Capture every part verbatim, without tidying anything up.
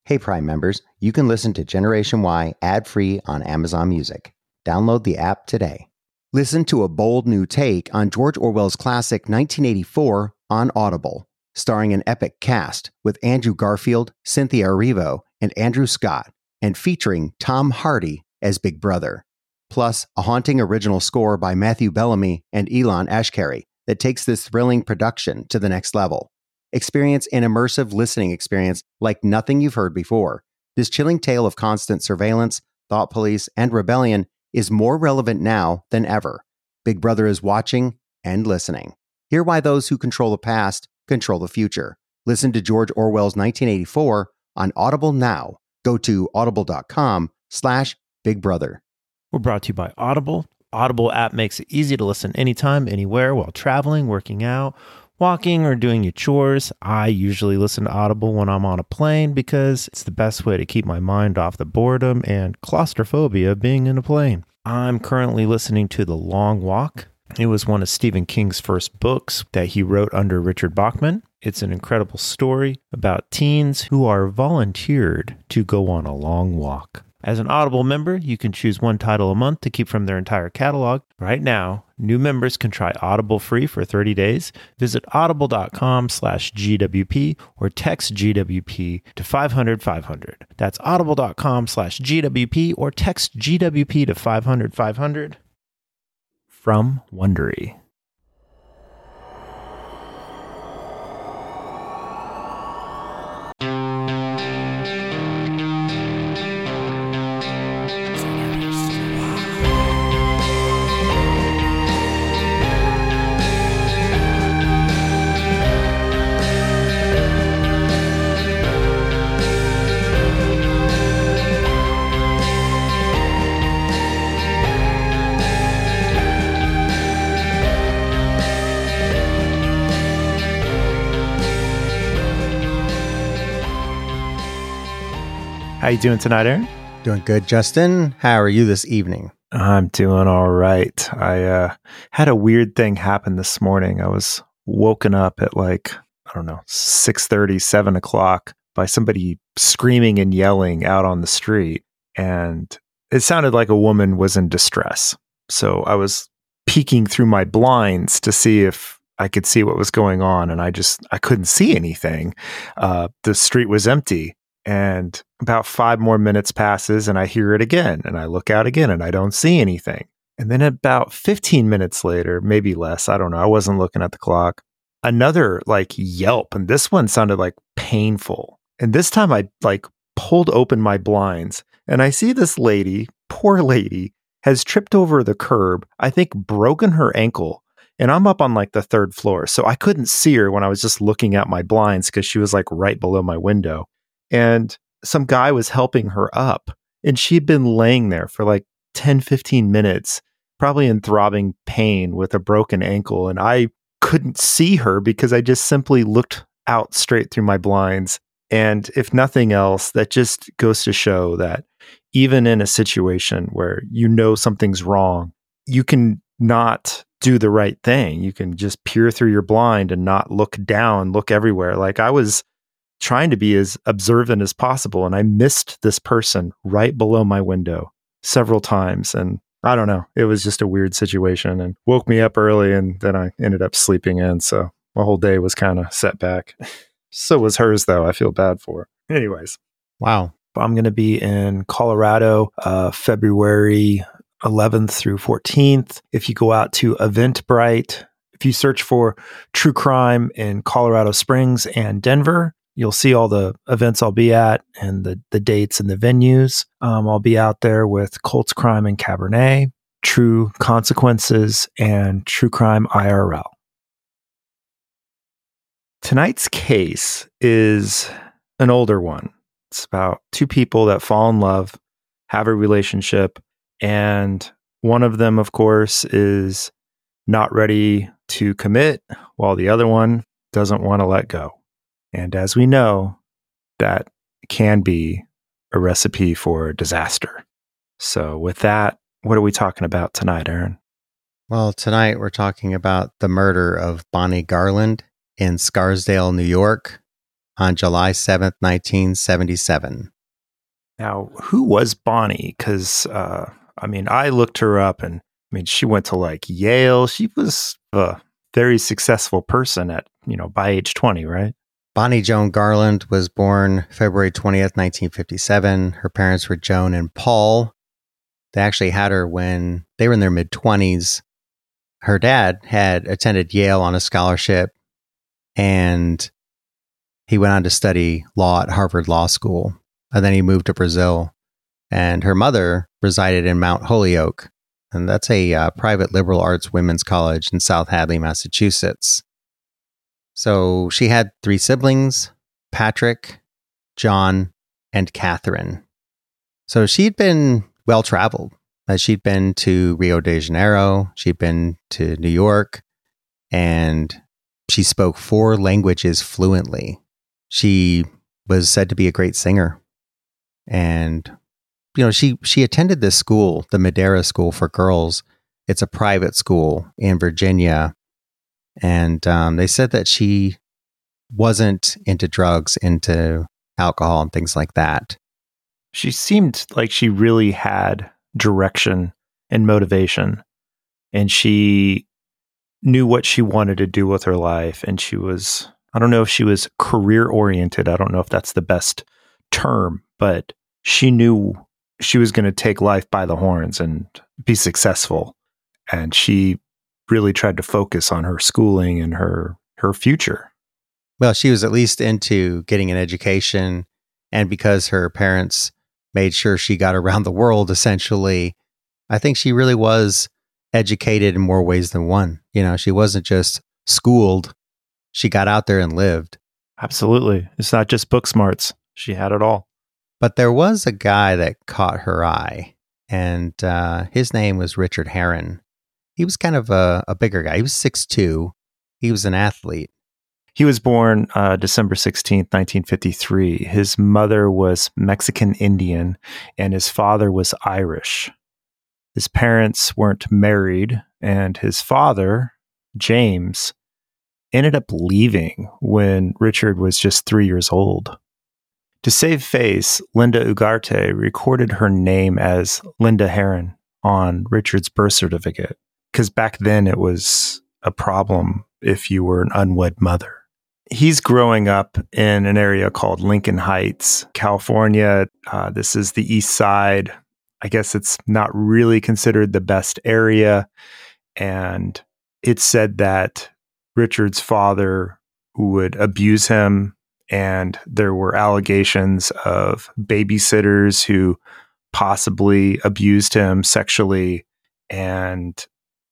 Hey, Prime members, you can listen to Generation Y ad-free on Amazon Music. Download the app today. Listen to a bold new take on George Orwell's classic nineteen eighty-four on Audible, starring an epic cast with Andrew Garfield, Cynthia Erivo, and Andrew Scott, and featuring Tom Hardy as Big Brother. Plus, a haunting original score by Matthew Bellamy and Elon Ashkari that takes this thrilling production to the next level. Experience an immersive listening experience like nothing you've heard before. This chilling tale of constant surveillance, thought police, and rebellion is more relevant now than ever. Big Brother is watching and listening. Hear why those who control the past control the future. Listen to George Orwell's nineteen eighty-four on Audible now. Go to audible.com slash Big Brother. We're brought to you by Audible. Audible app makes it easy to listen anytime, anywhere, while traveling, working out, walking, or doing your chores. I usually listen to Audible when I'm on a plane because it's the best way to keep my mind off the boredom and claustrophobia of being in a plane. I'm currently listening to The Long Walk. It was one of Stephen King's first books that he wrote under Richard Bachman. It's an incredible story about teens who are volunteered to go on a long walk. As an Audible member, you can choose one title a month to keep from their entire catalog. Right now, new members can try Audible free for thirty days. Visit audible.com slash GWP or text G W P to five hundred five hundred. That's audible.com slash GWP or text G W P to five hundred five hundred. From Wondery. How you doing tonight, Aaron? Doing good, Justin. How are you this evening? I'm doing all right. I uh, had a weird thing happen this morning. I was woken up at like, I don't know, six thirty, seven o'clock by somebody screaming and yelling out on the street. And it sounded like a woman was in distress. So I was peeking through my blinds to see if I could see what was going on. And I just, I couldn't see anything. Uh, the street was empty. And about five more minutes passes and I hear it again and I look out again and I don't see anything. And then about fifteen minutes later, maybe less, I don't know, I wasn't looking at the clock, another like yelp. And this one sounded like painful. And this time I like pulled open my blinds and I see this lady, poor lady, has tripped over the curb, I think broken her ankle. And I'm up on like the third floor. So I couldn't see her when I was just looking at my blinds because she was like right below my window. And some guy was helping her up and she'd been laying there for like ten, fifteen minutes, probably in throbbing pain with a broken ankle. And I couldn't see her because I just simply looked out straight through my blinds. And if nothing else, that just goes to show that even in a situation where you know something's wrong, you can not do the right thing. You can just peer through your blind and not look down, look everywhere. Like I was trying to be as observant as possible. And I missed this person right below my window several times. And I don't know, it was just a weird situation and woke me up early and then I ended up sleeping in. So my whole day was kind of set back. So was hers though. I feel bad for her. Anyways. Wow. I'm going to be in Colorado, uh, February eleventh through fourteenth. If you go out to Eventbrite, if you search for true crime in Colorado Springs and Denver, you'll see all the events I'll be at and the, the dates and the venues. Um, I'll be out there with Colts Crime and Cabernet, True Consequences, and True Crime I R L. Tonight's case is an older one. It's about two people that fall in love, have a relationship, and one of them, of course, is not ready to commit, while the other one doesn't want to let go. And as we know, that can be a recipe for disaster. So with that, what are we talking about tonight, Aaron? Well, tonight we're talking about the murder of Bonnie Garland in Scarsdale, New York on July seventh, nineteen seventy-seven. Now, who was Bonnie? Because, uh, I mean, I looked her up and, I mean, she went to like Yale. She was a very successful person at, you know, by age twenty, right? Bonnie Joan Garland was born February twentieth, nineteen fifty-seven. Her parents were Joan and Paul. They actually had her when they were in their mid-twenties. Her dad had attended Yale on a scholarship, and he went on to study law at Harvard Law School. And then he moved to Brazil. And her mother resided in Mount Holyoke. And that's a uh, private liberal arts women's college in South Hadley, Massachusetts. So she had three siblings, Patrick, John, and Catherine. So she'd been well-traveled. Uh, she'd been to Rio de Janeiro. She'd been to New York. And she spoke four languages fluently. She was said to be a great singer. And, you know, she, she attended this school, the Madera School for Girls. It's a private school in Virginia. And um, they said that she wasn't into drugs, into alcohol and things like that. She seemed like she really had direction and motivation. And she knew what she wanted to do with her life. And she was, I don't know if she was career oriented. I don't know if that's the best term, but she knew she was going to take life by the horns and be successful. And she really tried to focus on her schooling and her, her future. Well, she was at least into getting an education. And because her parents made sure she got around the world, essentially, I think she really was educated in more ways than one. You know, she wasn't just schooled. She got out there and lived. Absolutely. It's not just book smarts. She had it all. But there was a guy that caught her eye, and uh, his name was Richard Herron. He was kind of a, a bigger guy. He was six foot two. He was an athlete. He was born uh, December sixteenth, nineteen fifty-three. His mother was Mexican Indian, and his father was Irish. His parents weren't married, and his father, James, ended up leaving when Richard was just three years old. To save face, Linda Ugarte recorded her name as Linda Herron on Richard's birth certificate, because back then it was a problem if you were an unwed mother. He's growing up in an area called Lincoln Heights, California. Uh, this is the east side. I guess it's not really considered the best area. And it's said that Richard's father would abuse him, and there were allegations of babysitters who possibly abused him sexually. And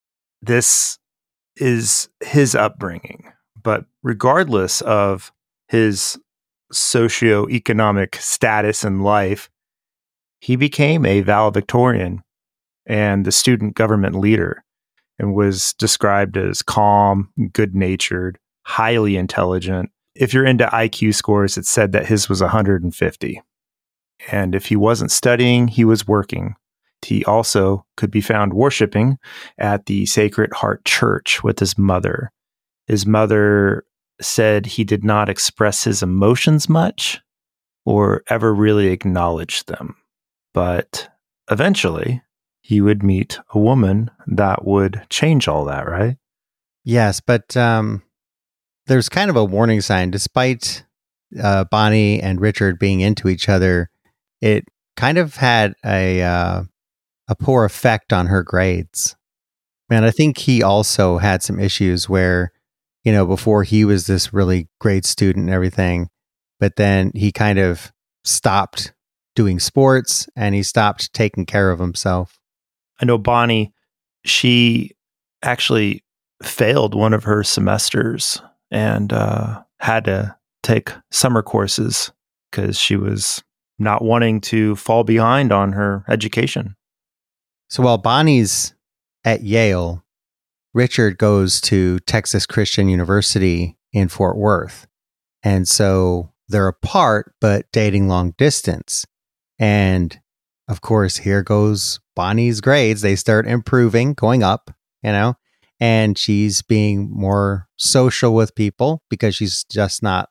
this is his upbringing. But regardless of his socioeconomic status in life, he became a valedictorian and the student government leader, and was described as calm, good-natured, highly intelligent. If you're into I Q scores, it said that his was one hundred fifty. And if he wasn't studying, he was working. He also could be found worshiping at the Sacred Heart Church with his mother. His mother said he did not express his emotions much or ever really acknowledge them. But eventually, he would meet a woman that would change all that, right? Yes, but um, there's kind of a warning sign. Despite uh, Bonnie and Richard being into each other, it kind of had a uh, a poor effect on her grades. And I think he also had some issues where, you know, before he was this really great student and everything, but then he kind of stopped doing sports and he stopped taking care of himself. I know Bonnie, she actually failed one of her semesters and uh, had to take summer courses because she was not wanting to fall behind on her education. So while Bonnie's at Yale, Richard goes to Texas Christian University in Fort Worth. And so they're apart, but dating long distance. And of course, here goes Bonnie's grades. They start improving, going up, you know, and she's being more social with people because she's just not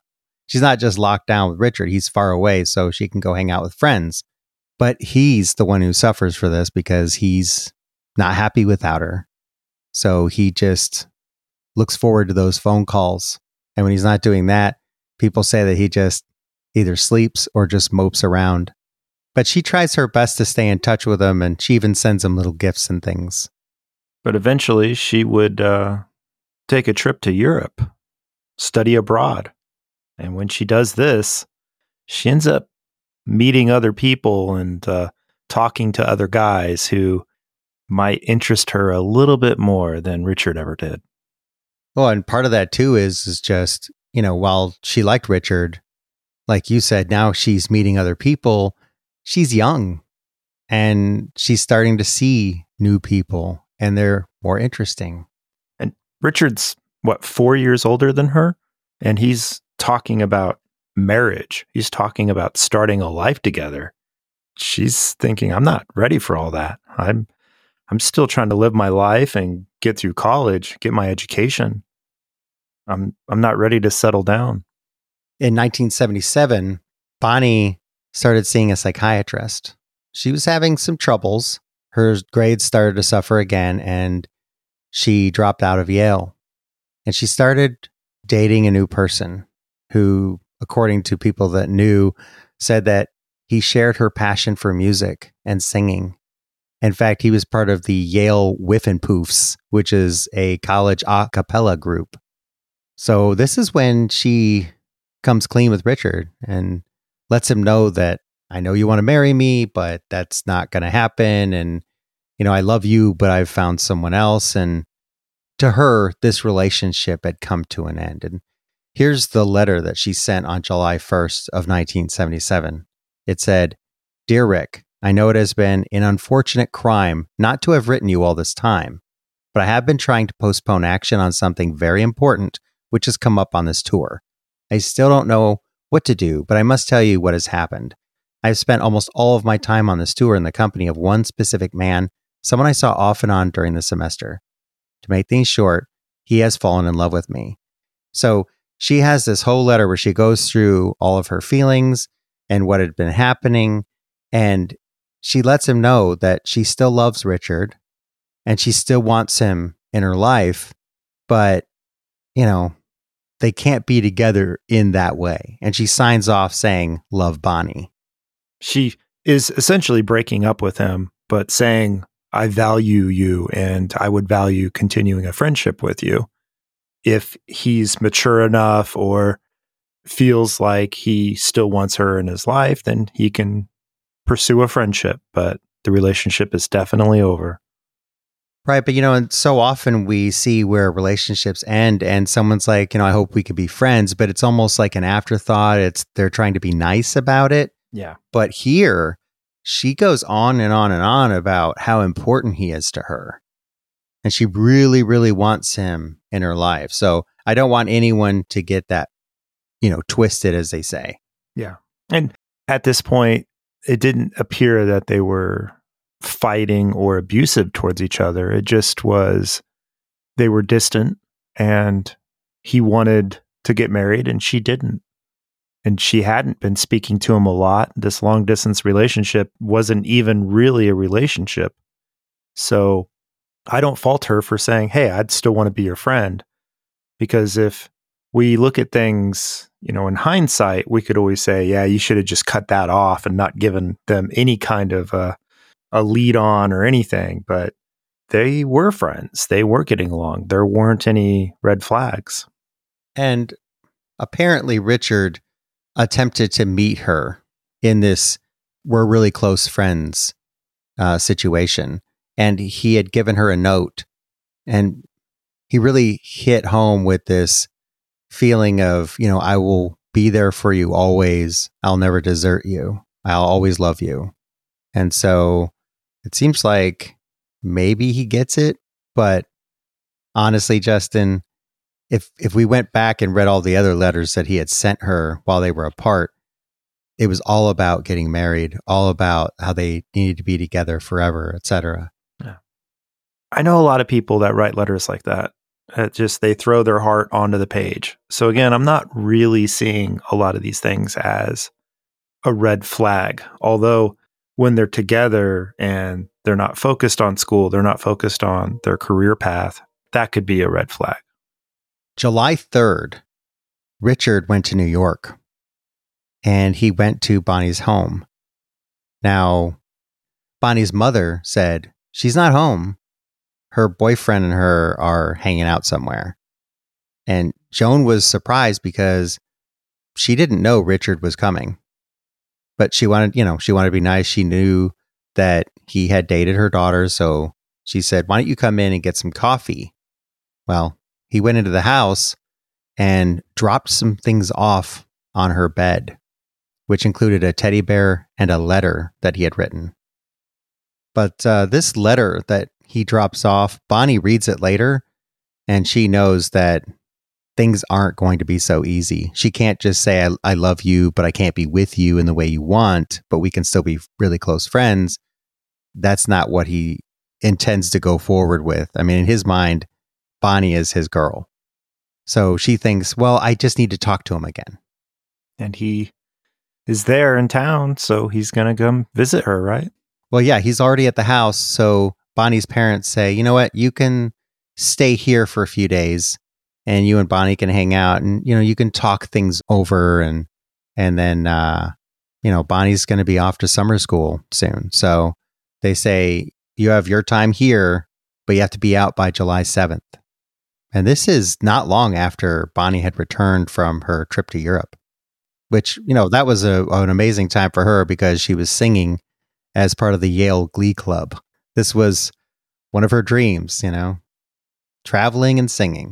she's not just locked down with Richard. He's far away, so she can go hang out with friends. But he's the one who suffers for this because he's not happy without her. So he just looks forward to those phone calls. And when he's not doing that, people say that he just either sleeps or just mopes around. But she tries her best to stay in touch with him, and she even sends him little gifts and things. But eventually she would uh, take a trip to Europe, study abroad. And when she does this, she ends up meeting other people and uh, talking to other guys who might interest her a little bit more than Richard ever did. Well, and part of that too is, is just, you know, while she liked Richard, like you said, now she's meeting other people. She's young and she's starting to see new people and they're more interesting. And Richard's, what, four years older than her? And he's talking about marriage. He's talking about starting a life together. She's thinking, I'm not ready for all that. I'm I'm still trying to live my life and get through college, get my education. I'm I'm not ready to settle down. In nineteen seventy-seven, Bonnie started seeing a psychiatrist. She was having some troubles. Her grades started to suffer again, and she dropped out of Yale. And she started dating a new person who, according to people that knew, said that he shared her passion for music and singing. In fact, he was part of the Yale Whiffenpoofs, which is a college a cappella group. So this is when she comes clean with Richard and lets him know that, I know you want to marry me, but that's not going to happen. And, you know, I love you, but I've found someone else. And to her, this relationship had come to an end. And here's the letter that she sent on July first of nineteen seventy-seven. It said, "Dear Rick, I know it has been an unfortunate crime not to have written you all this time, but I have been trying to postpone action on something very important which has come up on this tour. I still don't know what to do, but I must tell you what has happened. I have spent almost all of my time on this tour in the company of one specific man, someone I saw off and on during the semester. To make things short, he has fallen in love with me." So she has this whole letter where she goes through all of her feelings and what had been happening, and she lets him know that she still loves Richard and she still wants him in her life, but, you know, they can't be together in that way. And she signs off saying, "Love, Bonnie." She is essentially breaking up with him, but saying, I value you and I would value continuing a friendship with you. If he's mature enough or feels like he still wants her in his life, then he can pursue a friendship, but the relationship is definitely over. Right. But, you know, and so often we see where relationships end and someone's like, you know, I hope we could be friends, but it's almost like an afterthought. It's they're trying to be nice about it. Yeah. But here she goes on and on and on about how important he is to her. And she really, really wants him in her life. So I don't want anyone to get that, you know, twisted, as they say. Yeah. And at this point, it didn't appear that they were fighting or abusive towards each other. It just was, they were distant and he wanted to get married and she didn't. And she hadn't been speaking to him a lot. This long distance relationship wasn't even really a relationship. So I don't fault her for saying, hey, I'd still want to be your friend. Because if we look at things, you know, in hindsight, we could always say, yeah, you should have just cut that off and not given them any kind of uh, a lead on or anything. But they were friends. They were getting along. There weren't any red flags. And apparently Richard attempted to meet her in this we're really close friends uh, situation. And he had given her a note. And he really hit home with this feeling of, you know, I will be there for you always. I'll never desert you. I'll always love you. And so it seems like maybe he gets it. But honestly, Justin, if if we went back and read all the other letters that he had sent her while they were apart, it was all about getting married, all about how they needed to be together forever, et cetera. Yeah. I know a lot of people that write letters like that. It just they throw their heart onto the page. So again, I'm not really seeing a lot of these things as a red flag. Although when they're together and they're not focused on school, they're not focused on their career path, that could be a red flag. July third, Richard went to New York and he went to Bonnie's home. Now, Bonnie's mother said she's not home. Her boyfriend and her are hanging out somewhere. And Joan was surprised because she didn't know Richard was coming. But she wanted, you know, she wanted to be nice. She knew that he had dated her daughter. So she said, why don't you come in and get some coffee? Well, he went into the house and dropped some things off on her bed, which included a teddy bear and a letter that he had written. But uh, this letter that he drops off, Bonnie reads it later, and she knows that things aren't going to be so easy. She can't just say, I, I love you, but I can't be with you in the way you want, but we can still be really close friends. That's not what he intends to go forward with. I mean, in his mind, Bonnie is his girl. So she thinks, well, I just need to talk to him again. And he is there in town, so he's going to come visit her, right? Well, yeah, he's already at the house. So Bonnie's parents say, you know what, you can stay here for a few days and you and Bonnie can hang out and, you know, you can talk things over. And, and then, uh, you know, Bonnie's going to be off to summer school soon. So they say, you have your time here, but you have to be out by July seventh. And this is not long after Bonnie had returned from her trip to Europe, which, you know, that was a, an amazing time for her because she was singing as part of the Yale Glee Club. This was one of her dreams, you know, traveling and singing.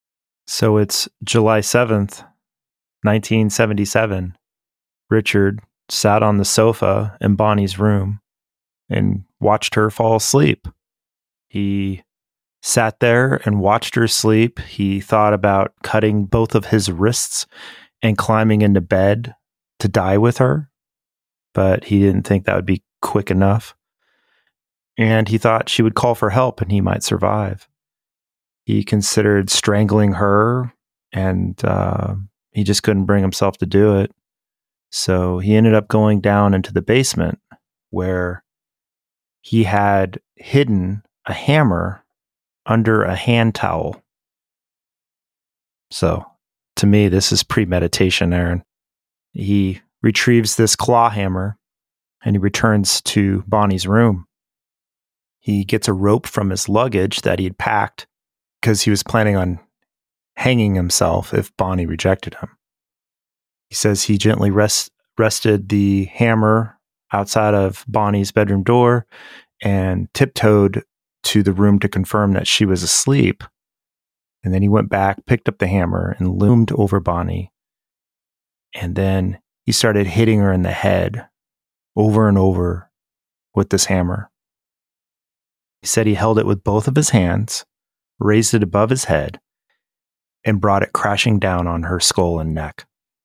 So it's July seventh, nineteen seventy-seven. Richard sat on the sofa in Bonnie's room and watched her fall asleep. He sat there and watched her sleep. He thought about cutting both of his wrists and climbing into bed to die with her, but he didn't think that would be quick enough. And he thought she would call for help and he might survive. He considered strangling her and uh, he just couldn't bring himself to do it. So he ended up going down into the basement where he had hidden a hammer under a hand towel. So to me, this is premeditation, Aaron. He retrieves this claw hammer and he returns to Bonnie's room. He gets a rope from his luggage that he had packed because he was planning on hanging himself if Bonnie rejected him. He says he gently rest, rested the hammer outside of Bonnie's bedroom door and tiptoed to the room to confirm that she was asleep. And then he went back, picked up the hammer, and loomed over Bonnie. And then he started hitting her in the head over and over with this hammer. He said he held it with both of his hands, raised it above his head, and brought it crashing down on her skull and neck.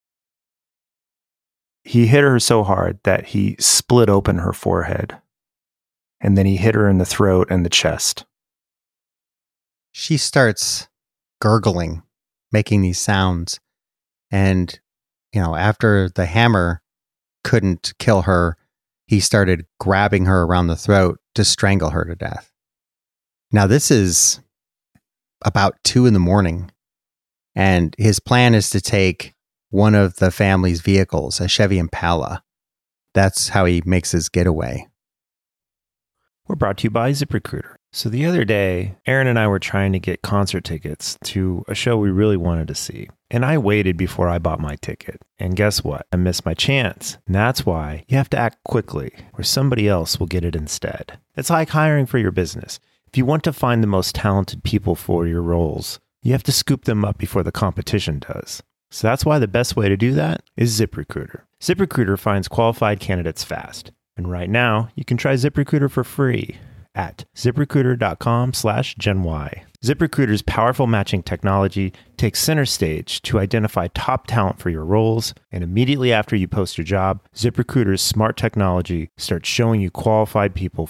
He hit her so hard that he split open her forehead, and then he hit her in the throat and the chest. She starts gurgling, making these sounds. And, you know, after the hammer couldn't kill her, he started grabbing her around the throat to strangle her to death. Now, this is about two in the morning, and his plan is to take one of the family's vehicles, a Chevy Impala. That's how he makes his getaway. We're brought to you by ZipRecruiter. So the other day, Aaron and I were trying to get concert tickets to a show we really wanted to see. And I waited before I bought my ticket. And guess what? I missed my chance. And that's why you have to act quickly, or somebody else will get it instead. It's like hiring for your business. If you want to find the most talented people for your roles, you have to scoop them up before the competition does. So that's why the best way to do that is ZipRecruiter. ZipRecruiter finds qualified candidates fast. And right now, you can try ZipRecruiter for free at ZipRecruiter.com slash GenY. ZipRecruiter's powerful matching technology takes center stage to identify top talent for your roles, and immediately after you post your job, ZipRecruiter's smart technology starts showing you qualified people for it.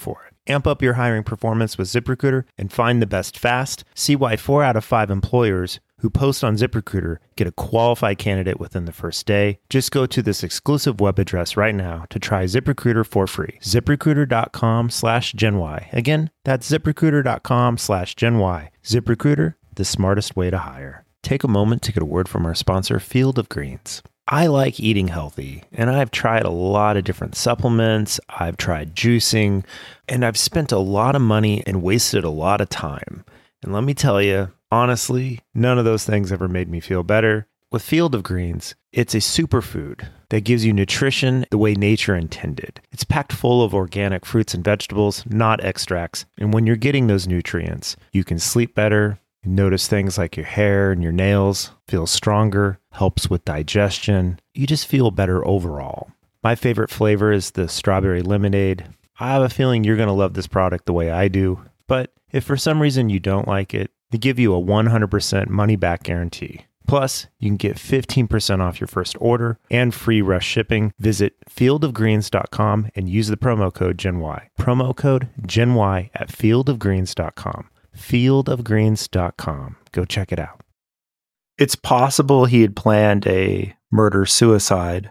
Amp up your hiring performance with ZipRecruiter and find the best fast. See why four out of five employers who post on ZipRecruiter get a qualified candidate within the first day. Just go to this exclusive web address right now to try ZipRecruiter for free. ZipRecruiter.com slash GenY. Again, that's ZipRecruiter.com slash GenY. ZipRecruiter, the smartest way to hire. Take a moment to get a word from our sponsor, Field of Greens. I like eating healthy, and I've tried a lot of different supplements. I've tried juicing, and I've spent a lot of money and wasted a lot of time. And let me tell you, honestly, none of those things ever made me feel better. With Field of Greens, it's a superfood that gives you nutrition the way nature intended. It's packed full of organic fruits and vegetables, not extracts. And when you're getting those nutrients, you can sleep better. You notice things like your hair and your nails feel stronger, helps with digestion. You just feel better overall. My favorite flavor is the strawberry lemonade. I have a feeling you're going to love this product the way I do. But if for some reason you don't like it, they give you a one hundred percent money-back guarantee. Plus, you can get fifteen percent off your first order and free rush shipping. Visit field of greens dot com and use the promo code GenY. Promo code GenY at field of greens dot com. field of greens dot com. Go check it out. It's possible he had planned a murder-suicide,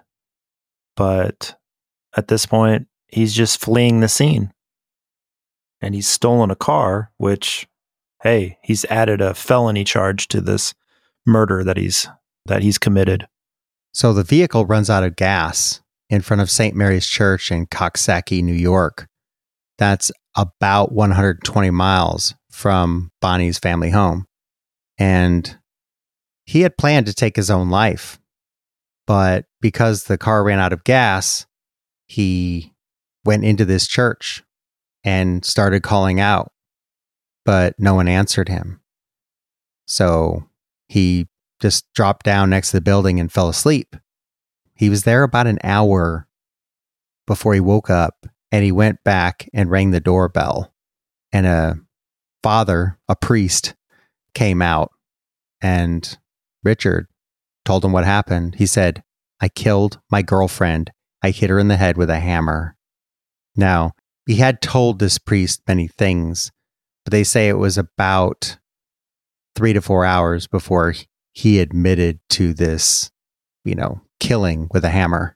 but at this point, he's just fleeing the scene. And he's stolen a car, which, hey, he's added a felony charge to this murder that he's that he's committed. So the vehicle runs out of gas in front of Saint Mary's Church in Coxsackie, New York. That's about one hundred twenty miles from Bonnie's family home. And he had planned to take his own life. But because the car ran out of gas, he went into this church and started calling out, but no one answered him. So he just dropped down next to the building and fell asleep. He was there about an hour before he woke up, and he went back and rang the doorbell. And a father, a priest, came out, and Richard told him what happened. He said, "I killed my girlfriend. I hit her in the head with a hammer." Now, he had told this priest many things, but they say it was about three to four hours before he admitted to this, you know, killing with a hammer.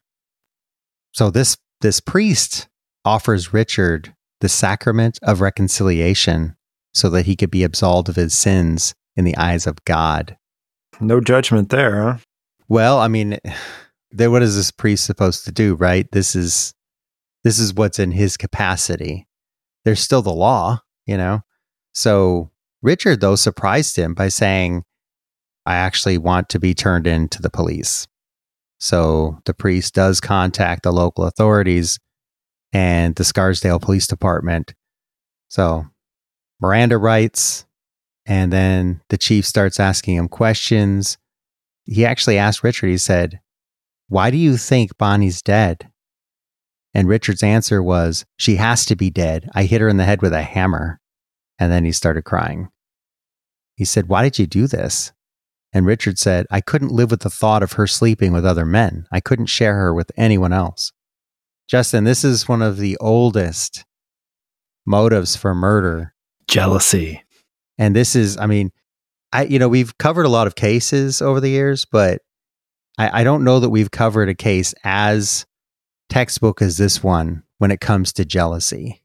So this this priest offers Richard the sacrament of reconciliation so that he could be absolved of his sins in the eyes of God. No judgment there, huh? Well, I mean, then what is this priest supposed to do, right? This is this is what's in his capacity. There's still the law, you know? So Richard, though, surprised him by saying, "I actually want to be turned in to the police." So the priest does contact the local authorities and the Scarsdale Police Department. So Miranda writes, and then the chief starts asking him questions. He actually asked Richard, he said, "Why do you think Bonnie's dead?" And Richard's answer was, "She has to be dead. I hit her in the head with a hammer." And then he started crying. He said, "Why did you do this?" And Richard said, "I couldn't live with the thought of her sleeping with other men. I couldn't share her with anyone else." Justin, this is one of the oldest motives for murder. Jealousy. And this is, I mean, I you know, we've covered a lot of cases over the years, but I, I don't know that we've covered a case as textbook as this one when it comes to jealousy.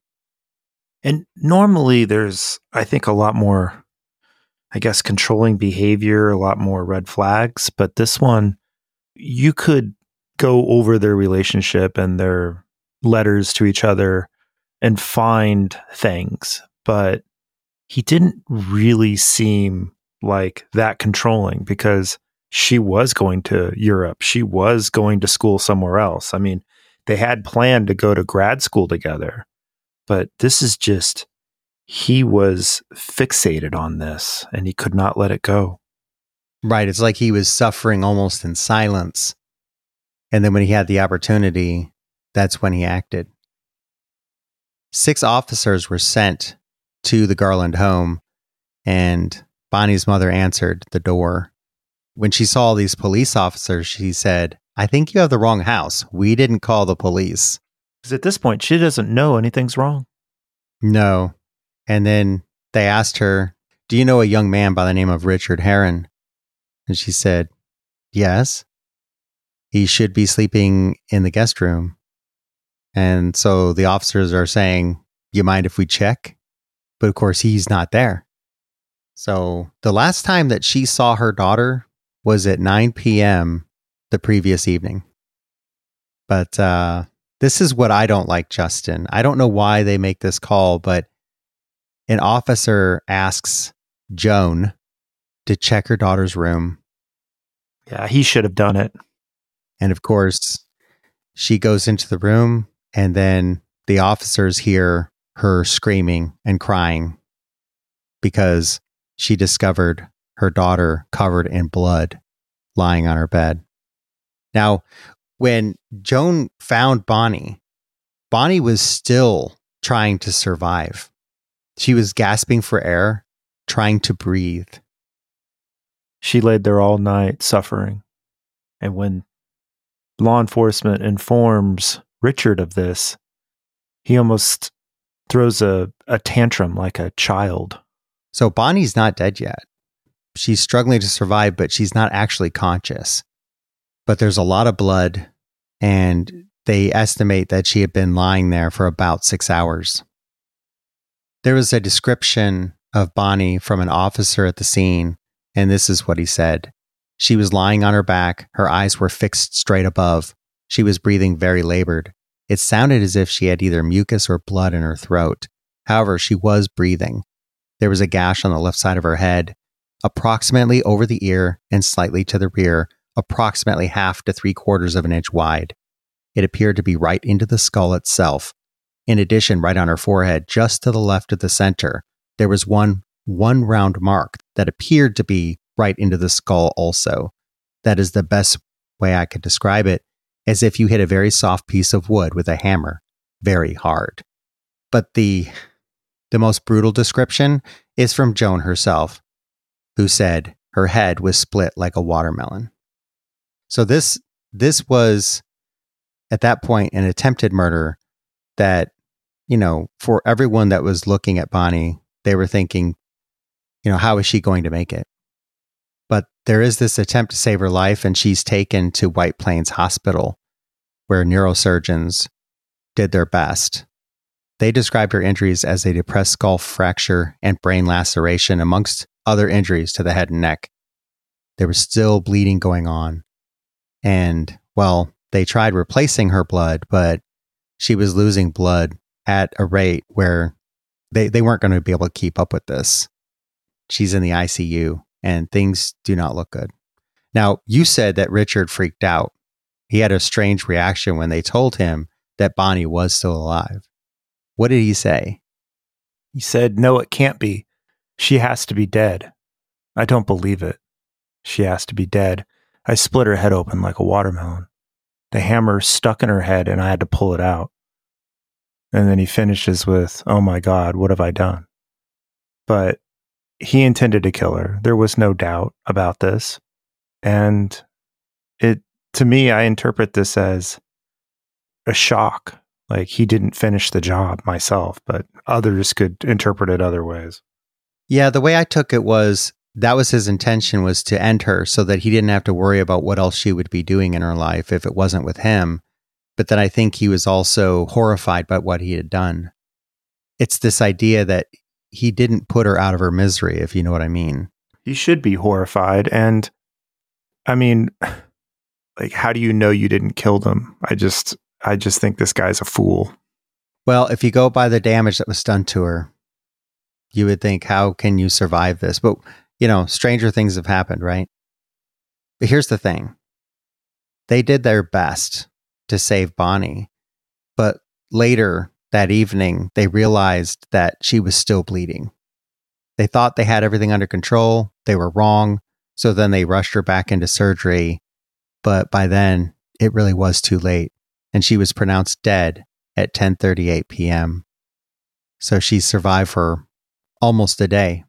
And normally there's, I think, a lot more, I guess, controlling behavior, a lot more red flags. But this one, you could go over their relationship and their letters to each other and find things. But he didn't really seem like that controlling because she was going to Europe. She was going to school somewhere else. I mean, they had planned to go to grad school together. But this is just, he was fixated on this and he could not let it go. Right. It's like he was suffering almost in silence. And then when he had the opportunity, that's when he acted. Six officers were sent to the Garland home, and Bonnie's mother answered the door. When she saw these police officers, she said, "I think you have the wrong house. We didn't call the police." Because at this point, she doesn't know anything's wrong. No. And then they asked her, do you know a young man by the name of Richard Herron? And she said, yes. He should be sleeping in the guest room. And so the officers are saying, you mind if we check? But of course, he's not there. So the last time that she saw her daughter was at nine p.m. the previous evening. But uh, this is what I don't like, Justin. I don't know why they make this call, but an officer asks Joan to check her daughter's room. Yeah, he should have done it. And of course, she goes into the room, and then the officers hear her screaming and crying because she discovered her daughter covered in blood lying on her bed. Now, when Joan found Bonnie, Bonnie was still trying to survive. She was gasping for air, trying to breathe. She laid there all night suffering. And when law enforcement informs Richard of this, he almost throws a, a tantrum like a child. So Bonnie's not dead yet. She's struggling to survive, but she's not actually conscious. But there's a lot of blood, and they estimate that she had been lying there for about six hours. There was a description of Bonnie from an officer at the scene, and this is what he said. She was lying on her back. Her eyes were fixed straight above. She was breathing very labored. It sounded as if she had either mucus or blood in her throat. However, she was breathing. There was a gash on the left side of her head, approximately over the ear and slightly to the rear, approximately half to three quarters of an inch wide. It appeared to be right into the skull itself. In addition, right on her forehead, just to the left of the center, there was one one round mark that appeared to be right into the skull also. That is the best way I could describe it, as if you hit a very soft piece of wood with a hammer, very hard. But the the most brutal description is from Joan herself, who said her head was split like a watermelon. So this this was, at that point, an attempted murder that, you know, for everyone that was looking at Bonnie, they were thinking, you know, how is she going to make it? But there is this attempt to save her life, and she's taken to White Plains Hospital, where neurosurgeons did their best. They described her injuries as a depressed skull fracture and brain laceration, amongst other injuries to the head and neck. There was still bleeding going on. And, well, they tried replacing her blood, but she was losing blood at a rate where they, they weren't going to be able to keep up with this. She's in the I C U, and things do not look good. Now, you said that Richard freaked out. He had a strange reaction when they told him that Bonnie was still alive. What did he say? He said, no, it can't be. She has to be dead. I don't believe it. She has to be dead. I split her head open like a watermelon. The hammer stuck in her head, and I had to pull it out. And then he finishes with, oh my God, what have I done? But he intended to kill her. There was no doubt about this. And it, to me, I interpret this as a shock. Like, he didn't finish the job myself, but others could interpret it other ways. Yeah, the way I took it was that was his intention, was to end her so that he didn't have to worry about what else she would be doing in her life if it wasn't with him. But then I think he was also horrified by what he had done. It's this idea that he didn't put her out of her misery, if you know what I mean. He should be horrified. And I mean, like, how do you know you didn't kill them? I just, I just think this guy's a fool. Well, if you go by the damage that was done to her, you would think, how can you survive this? But, you know, stranger things have happened, right? But here's the thing. They did their best to save Bonnie, but later that evening, they realized that she was still bleeding. They thought they had everything under control. They were wrong. So then they rushed her back into surgery. But by then, it really was too late. And she was pronounced dead at ten thirty-eight p.m. So she survived for almost a day.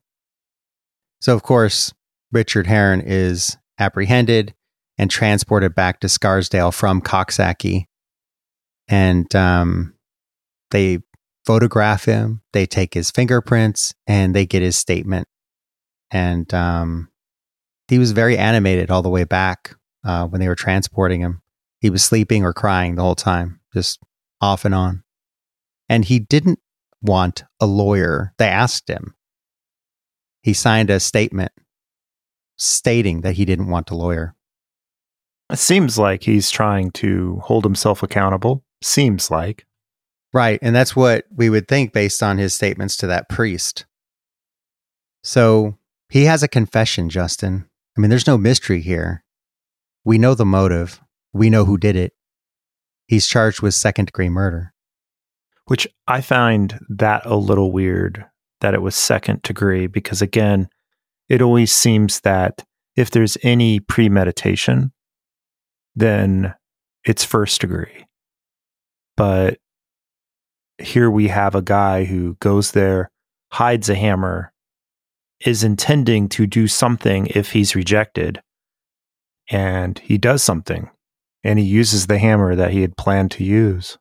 So, of course, Richard Herron is apprehended and transported back to Scarsdale from Coxsackie. And um, they photograph him, they take his fingerprints, and they get his statement. And um, he was very animated all the way back uh, when they were transporting him. He was sleeping or crying the whole time, just off and on. And he didn't want a lawyer. They asked him. He signed a statement stating that he didn't want a lawyer. It seems like he's trying to hold himself accountable. Seems like. Right. And that's what we would think based on his statements to that priest. So he has a confession, Justin. I mean, there's no mystery here. We know the motive. We know who did it. He's charged with second degree murder. Which I find that a little weird that it was second degree, because again, it always seems that if there's any premeditation, then it's first degree. But here we have a guy who goes there, hides a hammer, is intending to do something if he's rejected, and he does something, and he uses the hammer that he had planned to use.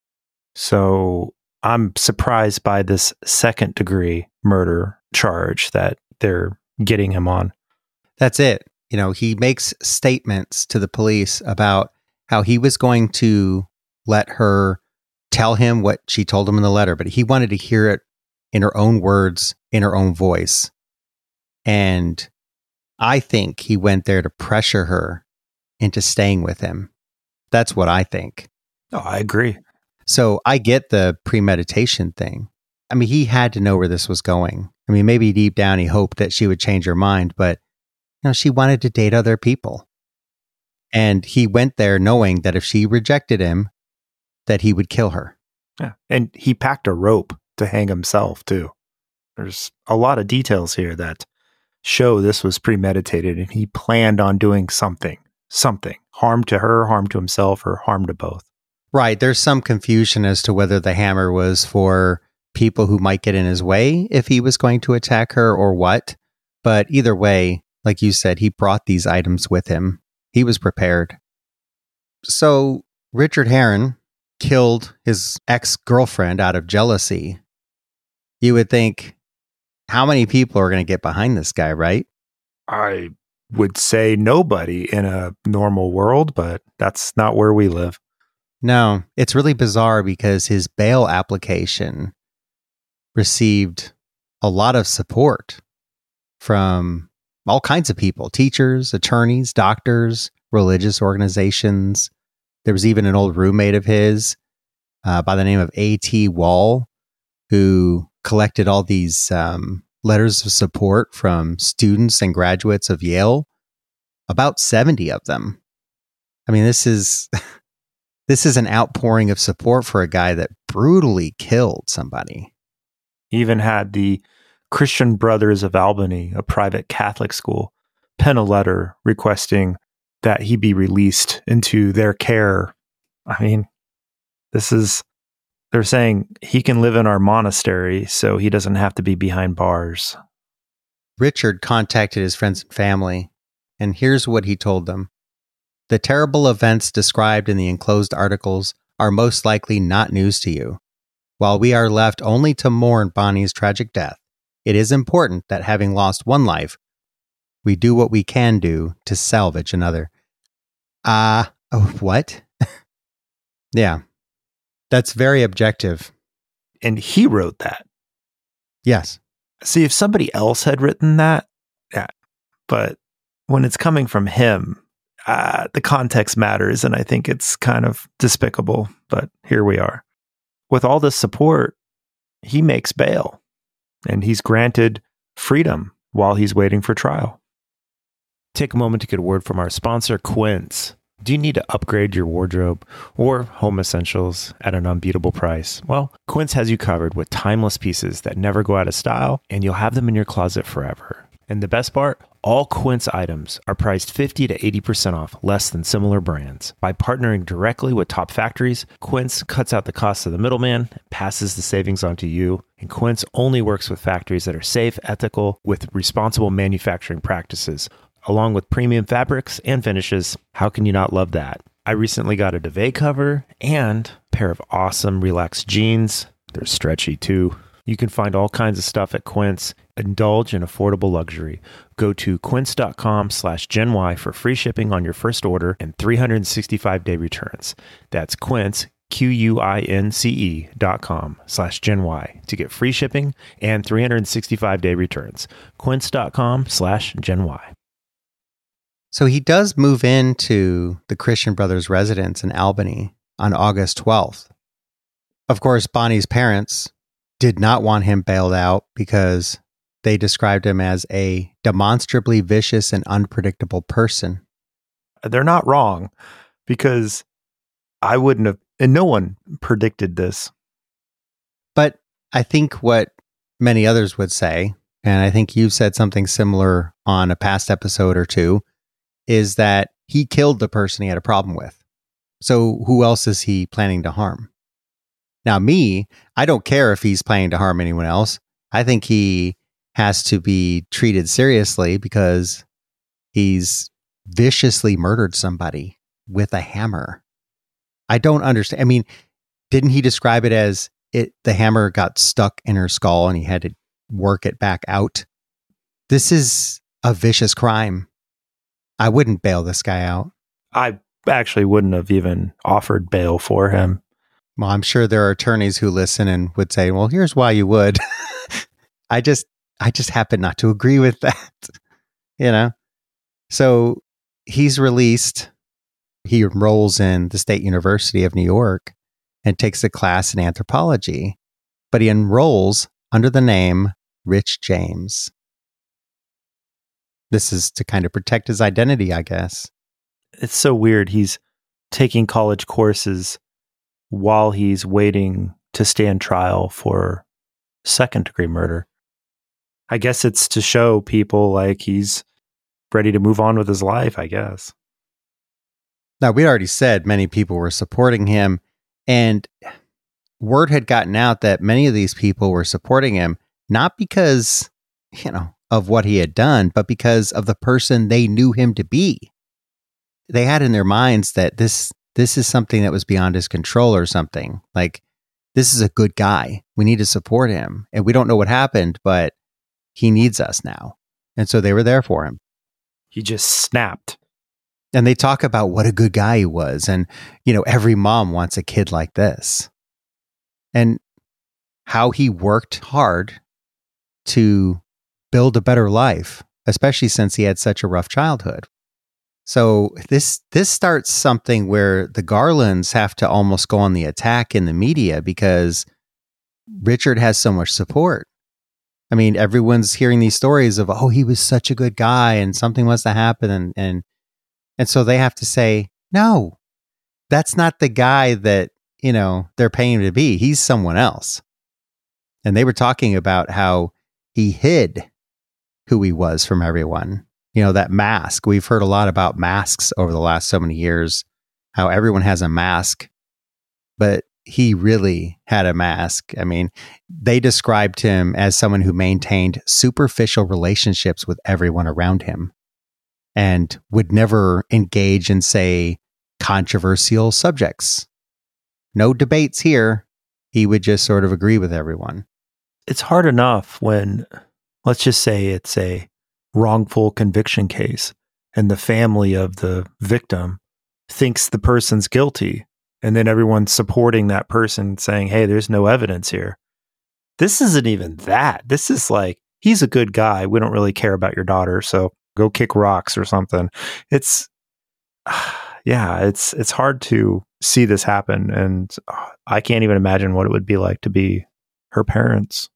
So I'm surprised by this second degree murder charge that they're getting him on. That's it. You know, he makes statements to the police about how he was going to let her tell him what she told him in the letter, but he wanted to hear it in her own words, in her own voice. And I think he went there to pressure her into staying with him. That's what I think. Oh, I agree. So I get the premeditation thing. I mean, he had to know where this was going. I mean, maybe deep down he hoped that she would change her mind, but you know, she wanted to date other people. And he went there knowing that if she rejected him, that he would kill her. Yeah. And he packed a rope to hang himself, too. There's a lot of details here that show this was premeditated and he planned on doing something, something, harm to her, harm to himself, or harm to both. Right. There's some confusion as to whether the hammer was for people who might get in his way if he was going to attack her or what. But either way, like you said, he brought these items with him. He was prepared. So Richard Herron killed his ex-girlfriend out of jealousy. You would think, how many people are going to get behind this guy, right? I would say nobody in a normal world, but that's not where we live. No, it's really bizarre because his bail application received a lot of support from all kinds of people, teachers, attorneys, doctors, religious organizations. There was even an old roommate of his uh, by the name of A T Wall, who collected all these um, letters of support from students and graduates of Yale, about seventy of them. I mean, this is this is an outpouring of support for a guy that brutally killed somebody. He even had the Christian Brothers of Albany, a private Catholic school, pen a letter requesting that he be released into their care. I mean, this is, they're saying he can live in our monastery so he doesn't have to be behind bars. Richard contacted his friends and family, and here's what he told them. The terrible events described in the enclosed articles are most likely not news to you. While we are left only to mourn Bonnie's tragic death, it is important that having lost one life, we do what we can do to salvage another. Ah, uh, oh, what? Yeah, that's very objective. And he wrote that. Yes. See, if somebody else had written that, yeah. But when it's coming from him, uh, the context matters, and I think it's kind of despicable, but here we are. With all this support, he makes bail, and he's granted freedom while he's waiting for trial. Take a moment to get a word from our sponsor, Quince. Do you need to upgrade your wardrobe or home essentials at an unbeatable price? Well, Quince has you covered with timeless pieces that never go out of style, and you'll have them in your closet forever. And the best part? All Quince items are priced fifty to eighty percent off less than similar brands. By partnering directly with top factories, Quince cuts out the cost of the middleman and passes the savings on to you. And Quince only works with factories that are safe, ethical, with responsible manufacturing practices, along with premium fabrics and finishes. How can you not love that? I recently got a duvet cover and a pair of awesome relaxed jeans. They're stretchy too. You can find all kinds of stuff at Quince. Indulge in affordable luxury. Go to quince.com slash Gen Y for free shipping on your first order and three hundred sixty-five day returns. That's Quince, Q U I N C E dot com slash Gen Y to get free shipping and three hundred sixty-five day returns. Quince.com slash Gen Y. So he does move into the Christian Brothers residence in Albany on August twelfth. Of course, Bonnie's parents did not want him bailed out because they described him as a demonstrably vicious and unpredictable person. They're not wrong, because I wouldn't have, and no one predicted this. But I think what many others would say, and I think you've said something similar on a past episode or two, is that he killed the person he had a problem with. So who else is he planning to harm? Now, me, I don't care if he's planning to harm anyone else. I think he has to be treated seriously because he's viciously murdered somebody with a hammer. I don't understand. I mean, didn't he describe it as it? The hammer got stuck in her skull and he had to work it back out? This is a vicious crime. I wouldn't bail this guy out. I actually wouldn't have even offered bail for him. Well, I'm sure there are attorneys who listen and would say, well, here's why you would. I just, I just happen not to agree with that, you know? So he's released. He enrolls in the State University of New York and takes a class in anthropology, but he enrolls under the name Rich James. This is to kind of protect his identity, I guess. It's so weird. He's taking college courses while he's waiting to stand trial for second degree murder. I guess it's to show people like he's ready to move on with his life, I guess. Now, we'd already said many people were supporting him, and word had gotten out that many of these people were supporting him, not because, you know, of what he had done, but because of the person they knew him to be. They had in their minds that this this is something that was beyond his control or something. Like, this is a good guy. We need to support him. And we don't know what happened, but he needs us now. And so they were there for him. He just snapped. And they talk about what a good guy he was. And, you know, every mom wants a kid like this. And how he worked hard to build a better life, especially since he had such a rough childhood. So this this starts something where the Garlands have to almost go on the attack in the media because Richard has so much support. I mean, everyone's hearing these stories of, oh, he was such a good guy and something must have happened. And, and, and so they have to say, no, that's not the guy that, you know, they're paying him to be. He's someone else. And they were talking about how he hid who he was from everyone. You know, that mask. We've heard a lot about masks over the last so many years, how everyone has a mask, but he really had a mask. I mean, they described him as someone who maintained superficial relationships with everyone around him and would never engage in, say, controversial subjects. No debates here. He would just sort of agree with everyone. It's hard enough when, let's just say it's a wrongful conviction case and the family of the victim thinks the person's guilty, and then everyone's supporting that person saying, hey, there's no evidence here. This isn't even that. This is like, he's a good guy. We don't really care about your daughter, so go kick rocks or something. It's, yeah, it's it's hard to see this happen, and I can't even imagine what it would be like to be her parents.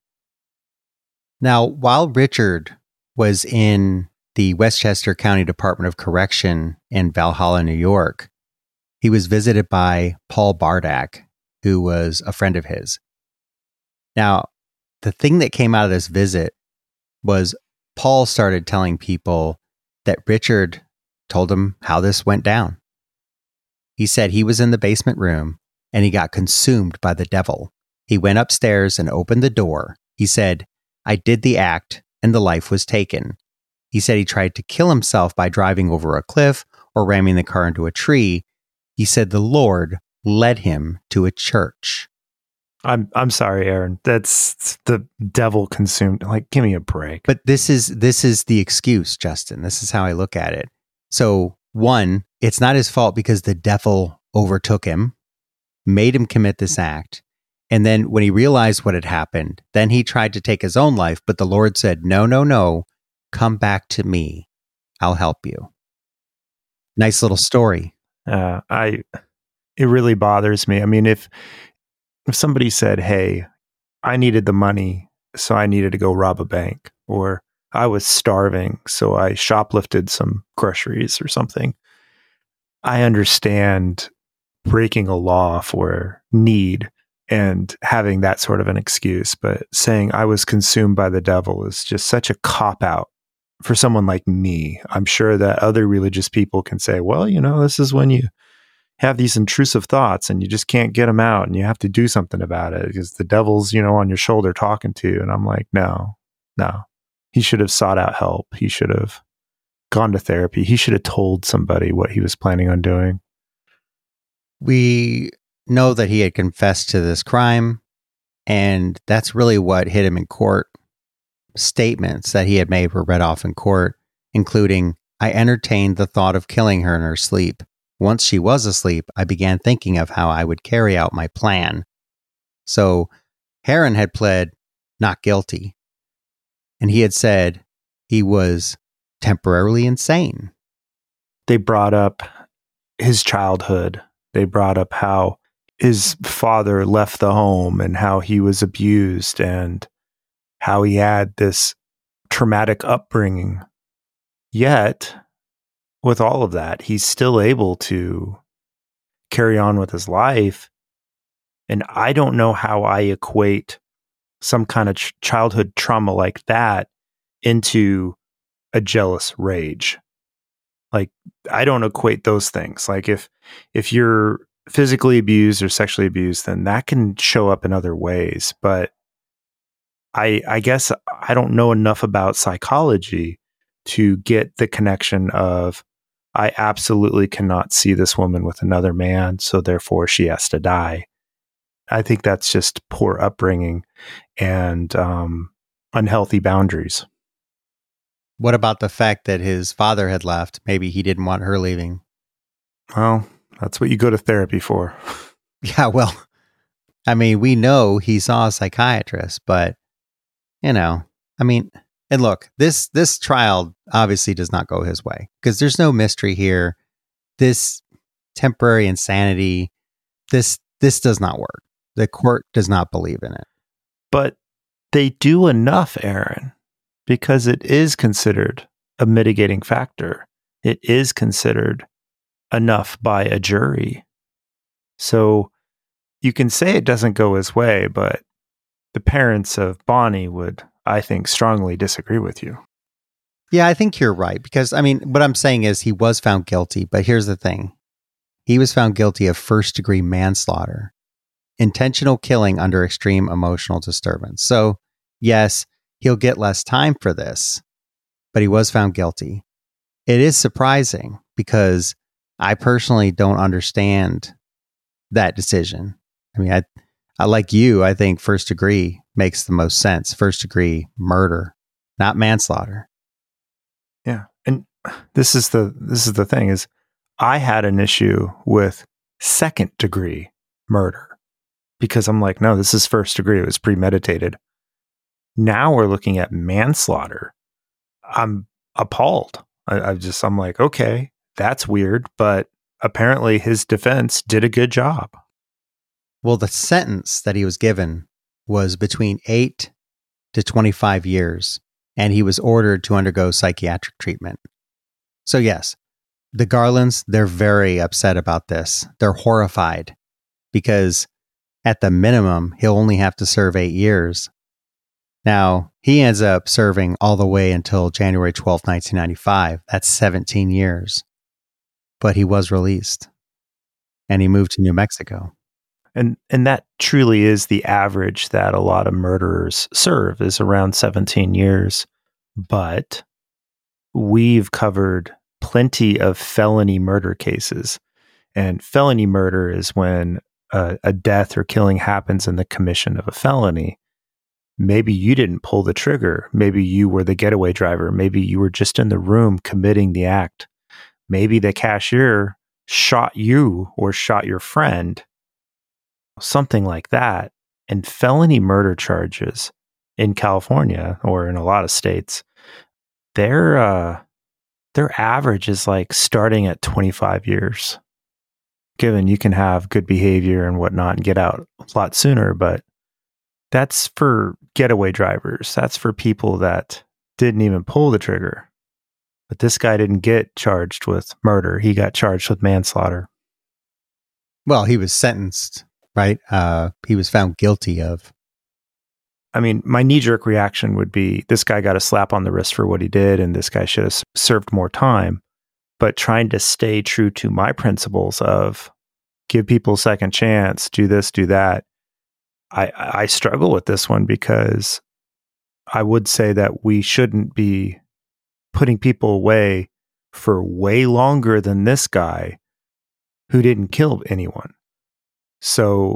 Now, while Richard was in the Westchester County Department of Correction in Valhalla, New York, he was visited by Paul Bardak, who was a friend of his. Now, the thing that came out of this visit was Paul started telling people that Richard told him how this went down. He said he was in the basement room and he got consumed by the devil. He went upstairs and opened the door. He said, I did the act and the life was taken. He said he tried to kill himself by driving over a cliff or ramming the car into a tree. He said the Lord led him to a church. I'm I'm sorry, Aaron. That's the devil consumed. Like, give me a break. But this is this is the excuse, Justin. This is how I look at it. So, one, it's not his fault because the devil overtook him, made him commit this act. And then when he realized what had happened, then he tried to take his own life. But the Lord said, no, no, no, come back to me. I'll help you. Nice little story. Uh, I, it really bothers me. I mean, if, if somebody said, hey, I needed the money, so I needed to go rob a bank, or I was starving, so I shoplifted some groceries or something, I understand breaking a law for need and having that sort of an excuse. But saying I was consumed by the devil is just such a cop-out for someone like me. I'm sure that other religious people can say, well, you know, this is when you have these intrusive thoughts and you just can't get them out and you have to do something about it because the devil's, you know, on your shoulder talking to you. And I'm like, no, no. He should have sought out help. He should have gone to therapy. He should have told somebody what he was planning on doing. We know that he had confessed to this crime, and that's really what hit him in court. Statements that he had made were read off in court, including, I entertained the thought of killing her in her sleep. Once she was asleep, I began thinking of how I would carry out my plan. So Herron had pled not guilty, and he had said he was temporarily insane. They brought up his childhood. They brought up how his father left the home and how he was abused and how he had this traumatic upbringing. Yet, with all of that, he's still able to carry on with his life. And I don't know how I equate some kind of ch- childhood trauma like that into a jealous rage. Like, I don't equate those things. Like, if if you're physically abused or sexually abused, then that can show up in other ways. But I I guess I don't know enough about psychology to get the connection of, I absolutely cannot see this woman with another man, so therefore she has to die. I think that's just poor upbringing and um, unhealthy boundaries. What about the fact that his father had left? Maybe he didn't want her leaving. Well, that's what you go to therapy for. Yeah, well, I mean, we know he saw a psychiatrist, but, you know, I mean, and look, this this trial obviously does not go his way because there's no mystery here. This temporary insanity, this this does not work. The court does not believe in it. But they do enough, Aaron, because it is considered a mitigating factor. It is considered enough by a jury. So you can say it doesn't go his way, but the parents of Bonnie would, I think, strongly disagree with you. Yeah, I think you're right. Because, I mean, what I'm saying is he was found guilty. But here's the thing. He was found guilty of first degree manslaughter, intentional killing under extreme emotional disturbance. So, yes, he'll get less time for this, but he was found guilty. It is surprising because I personally don't understand that decision. I mean, I, I like you, I think first degree makes the most sense. First degree murder, not manslaughter. Yeah. And this is the this is the thing is I had an issue with second degree murder because I'm like, no, this is first degree. It was premeditated. Now we're looking at manslaughter. I'm appalled. I, I just, I'm like, okay, that's weird, but apparently his defense did a good job. Well, the sentence that he was given was between eight to twenty-five years, and he was ordered to undergo psychiatric treatment. So yes, the Garlands, they're very upset about this. They're horrified because at the minimum, he'll only have to serve eight years. Now, he ends up serving all the way until January twelfth, nineteen ninety-five. That's seventeen years. But he was released, and he moved to New Mexico. And and that truly is the average that a lot of murderers serve, is around seventeen years. But we've covered plenty of felony murder cases. And felony murder is when a, a death or killing happens in the commission of a felony, maybe you didn't pull the trigger. Maybe you were the getaway driver. Maybe you were just in the room committing the act. Maybe the cashier shot you or shot your friend, something like that. And felony murder charges in California or in a lot of states, their uh, their average is like starting at twenty-five years. Given you can have good behavior and whatnot and get out a lot sooner, but that's for getaway drivers. That's for people that didn't even pull the trigger. But this guy didn't get charged with murder. He got charged with manslaughter. Well, he was sentenced, right? Uh, he was found guilty of. I mean, my knee-jerk reaction would be this guy got a slap on the wrist for what he did, and this guy should have served more time. But trying to stay true to my principles of give people a second chance, do this, do that, I, I struggle with this one because I would say that we shouldn't be putting people away for way longer than this guy who didn't kill anyone. So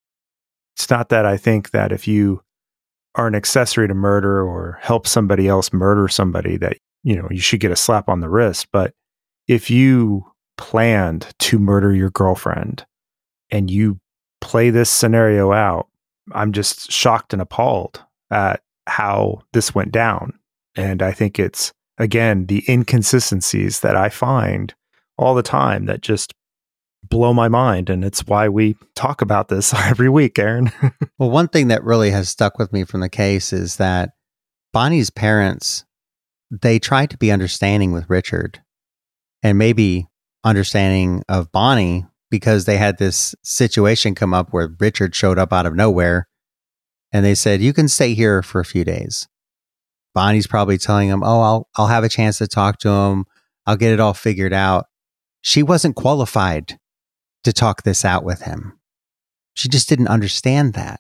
it's not that I think that if you are an accessory to murder or help somebody else murder somebody that, you know, you should get a slap on the wrist. But if you planned to murder your girlfriend and you play this scenario out, I'm just shocked and appalled at how this went down. And I think it's, again, the inconsistencies that I find all the time that just blow my mind. And it's why we talk about this every week, Aaron. Well, one thing that really has stuck with me from the case is that Bonnie's parents, they tried to be understanding with Richard and maybe understanding of Bonnie because they had this situation come up where Richard showed up out of nowhere and they said, you can stay here for a few days. Bonnie's probably telling him, oh, I'll, I'll have a chance to talk to him. I'll get it all figured out. She wasn't qualified to talk this out with him. She just didn't understand that.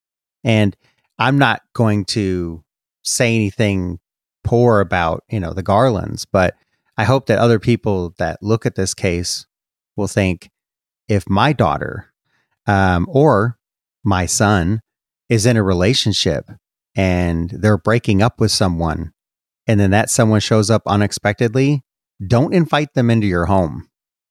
And I'm not going to say anything poor about, you know, the Garlands, but I hope that other people that look at this case will think, if my daughter um, or my son is in a relationship and they're breaking up with someone, and then that someone shows up unexpectedly, don't invite them into your home.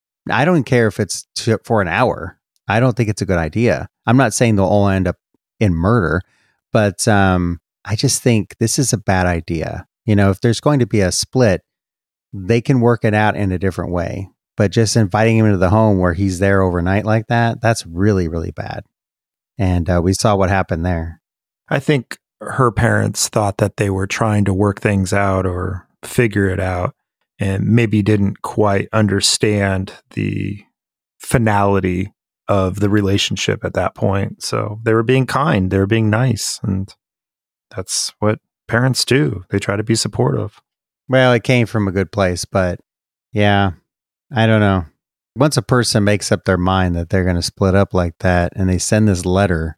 I don't care if it's to, for an hour. I don't think it's a good idea. I'm not saying they'll all end up in murder, but um, I just think this is a bad idea. You know, if there's going to be a split, they can work it out in a different way. But just inviting him into the home where he's there overnight like that, that's really, really bad. And uh, we saw what happened there. I think her parents thought that they were trying to work things out or figure it out and maybe didn't quite understand the finality of the relationship at that point. So they were being kind, they were being nice. And that's what parents do. They try to be supportive. Well, it came from a good place, but yeah, I don't know. Once a person makes up their mind that they're going to split up like that and they send this letter,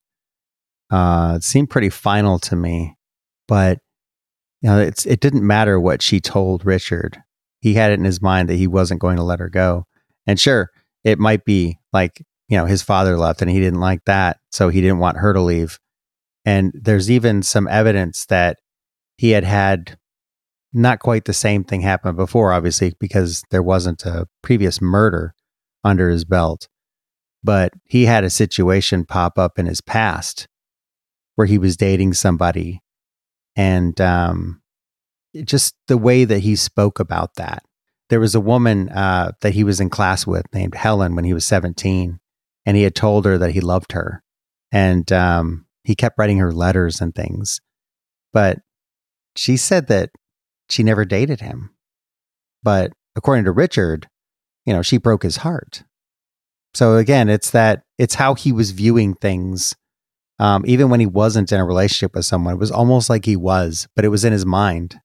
uh, it seemed pretty final to me. But you know, it's it didn't matter what she told Richard. He had it in his mind that he wasn't going to let her go. And sure, it might be like, you know, his father left and he didn't like that, so he didn't want her to leave. And there's even some evidence that he had had not quite the same thing happen before, obviously, because there wasn't a previous murder under his belt. But he had a situation pop up in his past where he was dating somebody. And um, just the way that he spoke about that. There was a woman uh, that he was in class with named Helen when he was seventeen. And he had told her that he loved her. And um, he kept writing her letters and things. But she said that she never dated him. But according to Richard, you know, she broke his heart. So again, it's that, it's how he was viewing things. Um, even when he wasn't in a relationship with someone, it was almost like he was, but it was in his mind.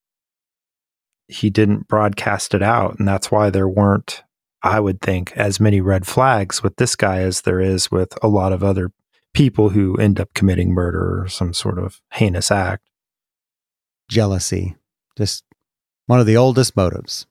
He didn't broadcast it out. And that's why there weren't, I would think, as many red flags with this guy as there is with a lot of other people who end up committing murder or some sort of heinous act. Jealousy. Just one of the oldest motives.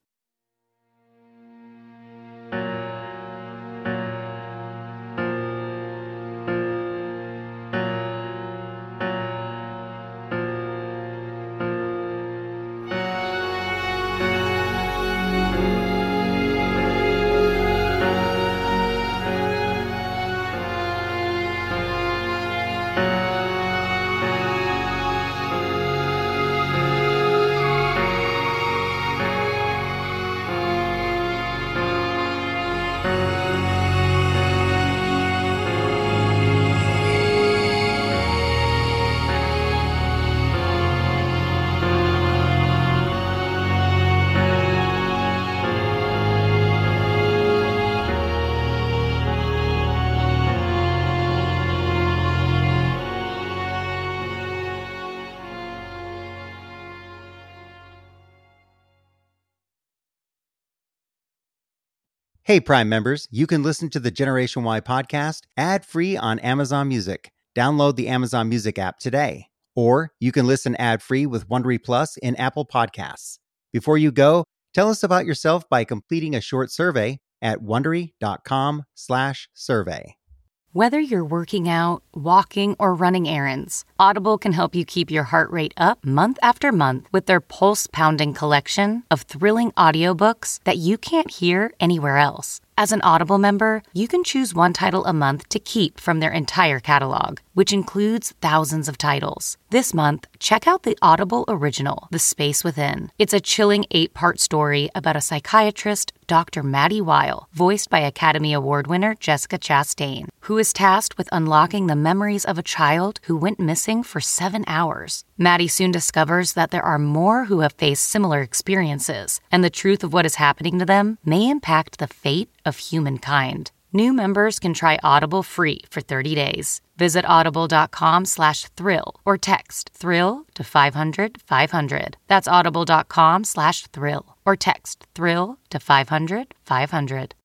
Hey, Prime members, you can listen to the Generation Y podcast ad-free on Amazon Music. Download the Amazon Music app today. Or you can listen ad-free with Wondery Plus in Apple Podcasts. Before you go, tell us about yourself by completing a short survey at Wondery.com slash survey. Whether you're working out, walking, or running errands, Audible can help you keep your heart rate up month after month with their pulse-pounding collection of thrilling audiobooks that you can't hear anywhere else. As an Audible member, you can choose one title a month to keep from their entire catalog, which includes thousands of titles. This month, check out the Audible original, The Space Within. It's a chilling eight-part story about a psychiatrist, Doctor Maddie Weil, voiced by Academy Award winner Jessica Chastain, who is tasked with unlocking the memories of a child who went missing for seven hours. Maddie soon discovers that there are more who have faced similar experiences, and the truth of what is happening to them may impact the fate of humankind. New members can try Audible free for thirty days. Visit audible.com slash thrill or text thrill to five hundred five hundred. That's audible.com slash thrill or text thrill to five hundred five hundred.